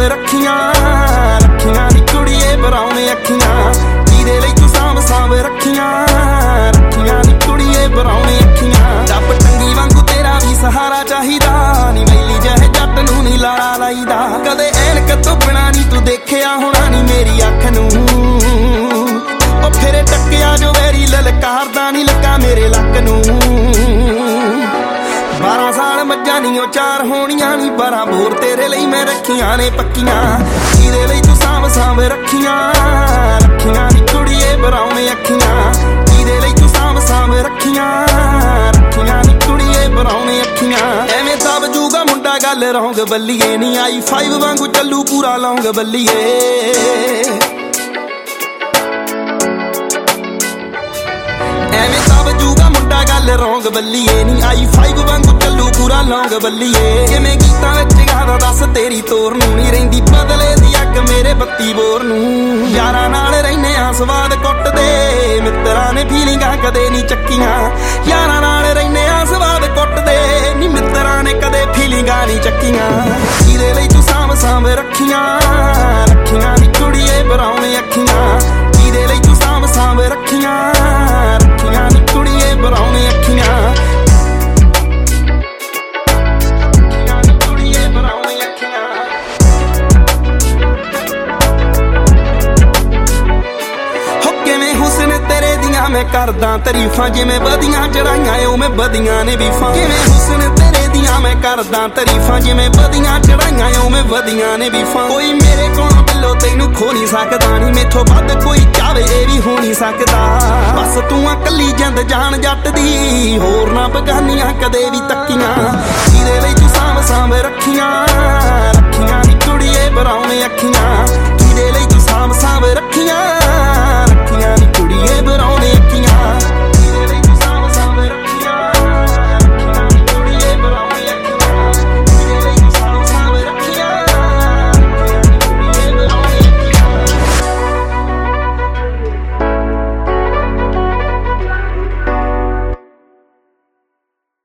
ਰੱਖੀਆਂ ਰੱਖੀਆਂ ਨੀ ਕੁੜੀਏ ਬਰਾਉਣੇ ਅੱਖੀਆਂ ਜਿਹਦੇ ਲਈ ਤੂੰ ਸਾਂਭ ਸਾਂਭ ਰੱਖੀਆਂ ਰੱਖੀਆਂ ਨੀ ਕੁੜੀਏ ਬਰਾਉਣੇ ਅੱਖੀਆਂ ਰੱਬ ਟੰਗੀ ਵਾਂਗੂ ਤੇਰਾ ਵੀ ਸਹਾਰਾ ਚਾਹੀਦਾ ਨੀ ਵੈਲੀ ਜਿਹੇ ਜੱਟ ਨੂੰ ਨੀ ਲਾੜਾ ਲਾਈਦਾ ਕਦੇ ਐਨਕ ਤੋਂ ਬਿਨਾ ਨੀ ਤੂੰ ਦੇਖਿਆ ਹੋਣਾ ਨੀ ਮੇਰੀ ਅੱਖ ਨੂੰ ਉਹ ਫਿਰੇ ਟੱਕਿਆ ਜੋ ਵੈਰੀ ਲਲਕਾਰਦਾ ਨੀ ਲੱਗਾ ਮੇਰੇ ਲੱਕ ਨੂੰ 12 ਸਾਲ ਮੱਝਾਂ ਨੀ ਉਹ 4 ਹੋਣੀਆਂ ਨੀ 12 ਬੋਰ ਤੇਰੇ ਲਈ ਮੈਂ ਰੱਖੀਆਂ ਨੇ ਪੱਕੀਆਂ ਜਿਹਦੇ ਲਈ ਤੂੰ ਸਾਂਭ ਸਾਂਭ ਰੱਖੀਆਂ ਰੱਖੀਆਂ ਨੀ ਕੁੜੀਏ ਬਰਾਉਣੇ ਅੱਖੀਆਂ ਜਿਹਦੇ ਲਈ ਤੂੰ ਸਾਂਭ ਸਾਂਭ ਰੱਖੀਆਂ ਰੱਖੀਆਂ ਨੀ ਕੁੜੀਏ ਬਰਾਉਣੇ ਅੱਖੀਆਂ ਐਵੇਂ ਦਬ ਜੂਗਾ ਮੁੰਡਾ ਗੱਲ ਰੌਂਗ ਬੱਲੀਏ ਨੀ i5 ਵਾਂਗੂ ਚੱਲੂ ਪੂਰਾ ਲੌਂਗ ਬੱਲੀਏ ਐਵੇਂ ਦਬ ਜੂਗਾ ਮੁੰਡਾ ਗੱਲ ਰੌਂਗ ਬੱਲੀਏ ਨੀ i5 ਵਾਂਗੂ ਚੱਲੂ ਪੂਰਾ ਲੌਂਗ ਬੱਲੀਏ ਜਿਵੇਂ ਗੀਤਾਂ ਵਿੱਚ ਗਾਦਾ ਦੱਸ ਤੇਰੀ ਤੋਰ ਨੂੰ ਨੀ ਰਹਿੰਦੀ ਬਦਲੇ ਦੀ ਅੱਗ ਮੇਰੇ ਬੱਤੀ ਬੋਰ ਨੂੰ ਯਾਰਾਂ ਨਾਲ ਰਹਿਨੇ ਆ ਸਵਾਦ ਕੁੱਟਦੇ ਮਿੱਤਰਾਂ ਨੇ ਫੀਲਿੰਗਾਂ ਕਦੇ ਨੀ ਚੱਕੀਆਂ ਯਾਰਾਂ ਨਾਲ ਰਹਿਨੇ ਆ ਸਵਾਦ ਕੁੱਟਦੇ ਨੀ ਮਿੱਤਰਾਂ ਨੇ ਕਦੇ ਫੀਲਿੰਗਾਂ ਨੀ ਚੱਕੀਆਂ ਜਿਹਦੇ ਲਈ ਤੂੰ ਸਾਂਭ ਸਾਂਭ ਰੱਖੀਆਂ ਰੱਖੀਆਂ ਨੀ ਕੁੜੀਏ ਬਰਾਉਣੇ ਅੱਖੀਆਂ ਜਿਹਦੇ ਲਈ ਤੂੰ ਸਾਂਭ ਸਾਂਭ ਰੱਖੀਆਂ ਰੱਖੀਆਂ ਨੀ ਕੁੜੀਏ ਬਰਾਉਣੇ ਅੱਖੀਆਂ ਮੈਂ ਕਰਦਾ ਤਾਰੀਫਾਂ ਜਿਵੇਂ ਵਧੀਆਂ ਚੜਾਈਆਂ ਉਵੇਂ ਵਧੀਆਂ ਨੇ ਵੀਫਾਂ ਕਿਵੇਂ ਹੁਸਨ ਤੇਰੇ ਦੀਆਂ ਮੈਂ ਕਰਦਾ ਤਾਰੀਫਾਂ ਜਿਵੇਂ ਵਧੀਆਂ ਚੜਾਈਆਂ ਉਵੇਂ ਵਧੀਆਂ ਨੇ ਵੀਫਾਂ ਕੋਈ ਮੇਰੇ ਕੋਲੋਂ ਬਿੱਲੋ ਤੈਨੂੰ ਖੋ ਨਹੀਂ ਸਕਦਾ ਨੀ ਮੈਥੋਂ ਵੱਧ ਕੋਈ ਚਾਵੇ ਇਹ ਵੀ ਹੋ ਨਹੀਂ ਸਕਦਾ ਬਸ ਤੂੰ ਆ ਕੱਲੀ ਜਿੰਦ ਜਾਨ ਜੱਟ ਦੀ ਹੋਰ ਨਾ ਬਗਾਨੀਆਂ ਕਦੇ ਵੀ ਤੱਕੀਆਂ